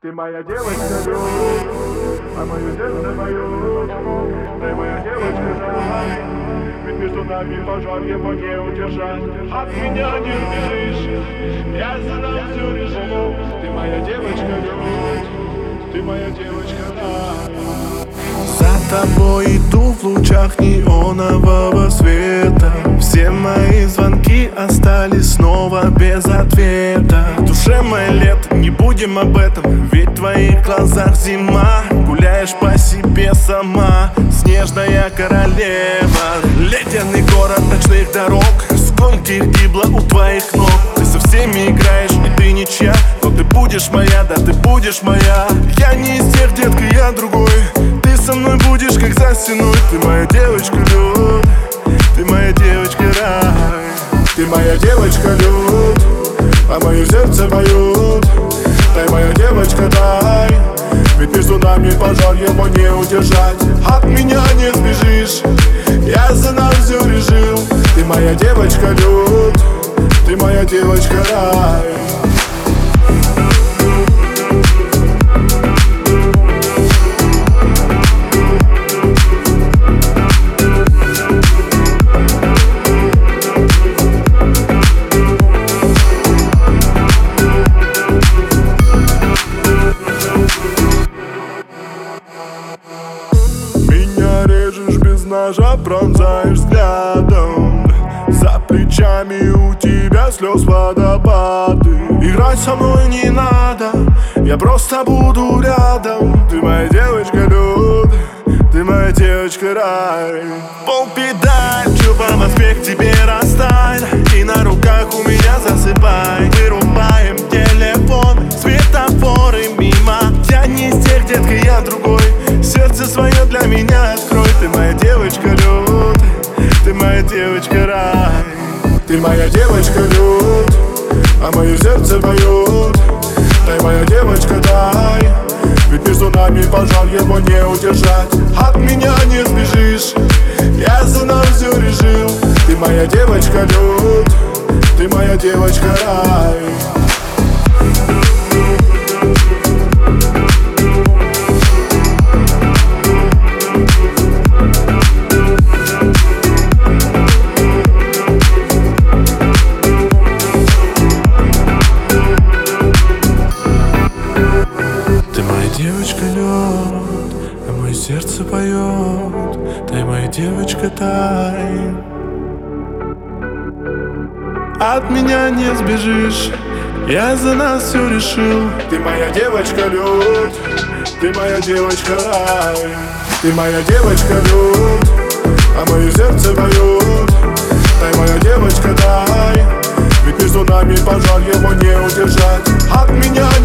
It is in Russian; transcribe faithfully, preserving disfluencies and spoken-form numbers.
Ты моя девочка, лед, а мое сердце поет. Ты моя девочка, дай, ведь между нами пожар, его не удержать. От меня не убежишь, я за нас все решу. Ты моя девочка, лед, ты моя девочка, дай. За тобой иду в лучах неонового света. Все мои звонки остались снова без ответа. В душе моей лето, не будем об этом, ведь в твоих глазах зима. Гуляешь по себе сама, снежная королева. Ледяный город ночных дорог, сколько их гибло у твоих ног. Ты со всеми играешь, и ты ничья, но ты будешь моя, да ты будешь моя. Я не из тех, детка, я другой. Ты со мной будешь как за стеной. Ты моя девочка, лед, ты моя девочка, рай. Ты моя девочка, лед, а мое сердце поет. Дай, моя девочка, дай, ведь между нами пожар, его не удержать. От меня не сбежишь, я за нас все решил. Ты моя девочка, лед, ты моя девочка, рай. Ножа пронзаешь взглядом, за плечами у тебя слез водопады. Играть со мной не надо, я просто буду рядом. Ты моя девочка, лед, ты моя девочка, рай. Полпедаль, чё по Москве к тебе растает, и на руках у меня засыпай. Вырубаем телефон, светофоры мимо. Я не из тех, детка, я другой. Сердце свое для меня открой. Ты моя девочка, лед, ты моя девочка, рай. Ты моя девочка, лед, а мое сердце поет. Дай, моя девочка, дай, ведь между нами пожар, его не удержать. От меня не сбежишь, я за нас все решил. Ты моя девочка, лед, ты моя девочка, рай. Девочка, лед, а мое сердце поет. Дай, моя девочка, дай. От меня не сбежишь, я за нас все решил. Ты моя девочка, лед, ты моя девочка, рай. Ты моя девочка, лед, а мое сердце поет. Дай, моя девочка, дай, ведь между нами пожар, его не удержать. От меня